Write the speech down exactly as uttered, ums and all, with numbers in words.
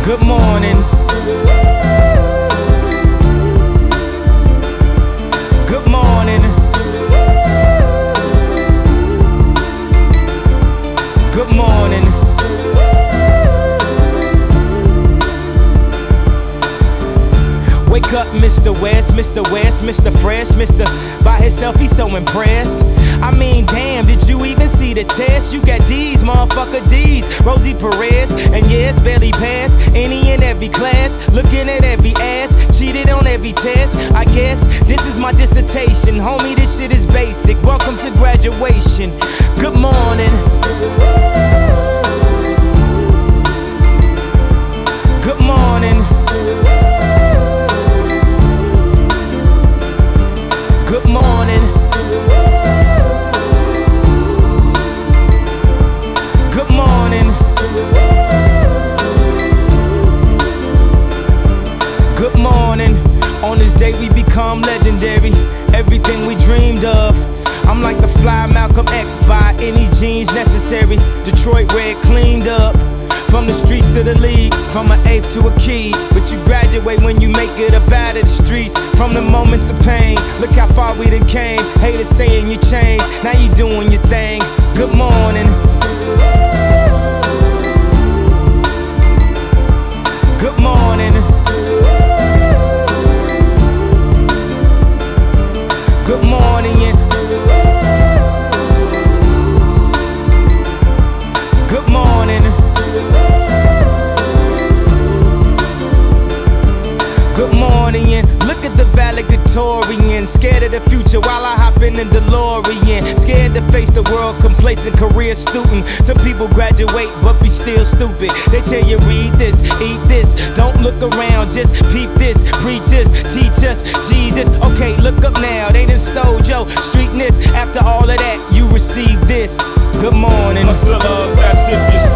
Good morning. Good morning. Good morning. Wake up, Mister West, Mister West, Mister Fresh, Mister By himself, he's so impressed. I mean, damn, did you even see the test? You got D's, motherfucker D's, Rosie Perez, and yes, barely passed any and every class. Looking at every ass, cheated on every test. I guess this is my dissertation, homie. This shit is basic. Welcome to graduation. Good morning. Good morning. Good morning. Good morning. Good morning. On this day we become legendary. Everything we dreamed of. I'm like the fly Malcolm X, by any genes necessary. Detroit red cleaned up. From the streets to the league, from an eighth to a key. But you graduate when you make it up out of the streets. From the moments of pain, look how far we done came. Haters saying you changed, now you doing your thing. Good morning. Good morning. Good morning. Good morning. Good morning, look at the valedictorian. Scared of the future while I hop in the DeLorean. Scared to face the world, complacent career student. Some people graduate but be still stupid. They tell you read this, eat this, don't look around, just peep this. Preach us, teach us, Jesus. Okay, look up now, they done stole your streetness. After all of that, you receive this. Good morning. Hustlers, that's if you